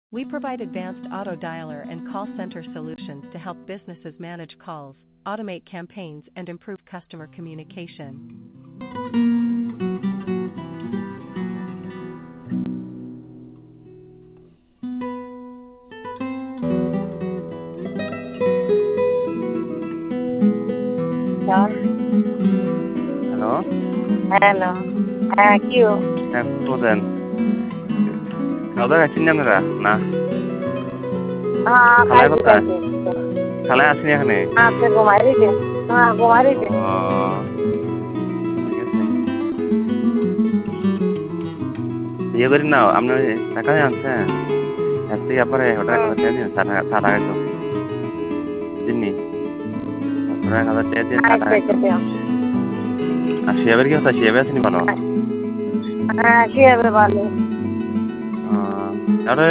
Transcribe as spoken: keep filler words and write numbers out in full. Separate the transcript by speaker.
Speaker 1: We provide advanced auto dialer and call center solutions to help businesses manage calls, automate campaigns, and improve customer communication.
Speaker 2: John,
Speaker 3: hello,
Speaker 2: hello. হ্যাঁ কি ও?
Speaker 3: হ্যাঁ বলেন। খাওয়া দাওয়া খাচ্ছেন না আপনারা? না,
Speaker 2: হ্যাঁ
Speaker 3: খালায়
Speaker 2: খাইছি
Speaker 3: কোথায়?
Speaker 2: খাইছি।
Speaker 3: খালায় আসেনি এখানে?
Speaker 2: আজকে ঘুমাই রয়েছে। হ্যাঁ ঘুমাই
Speaker 3: ও,
Speaker 2: রয়েছে।
Speaker 3: ঠিক আছে। ইয়ে করি না, আপনি ওই টাকা আনছেন এর থেকে আপনার হোটেল এক
Speaker 2: হুম।
Speaker 3: হাজার টাকা দিন, ষাট টাকা ষাট টাকা তো দিননি, হোটেল এক হাজার টাকা দিন, ষাট
Speaker 2: আচ্ছা
Speaker 3: টাকা
Speaker 2: আচ্ছা
Speaker 3: তো।
Speaker 2: দিও।
Speaker 3: আর শিয়াবের কি হতো? শিয়াবে আসেনি ভালো?
Speaker 2: হ্যাঁ কি হবে ভালো?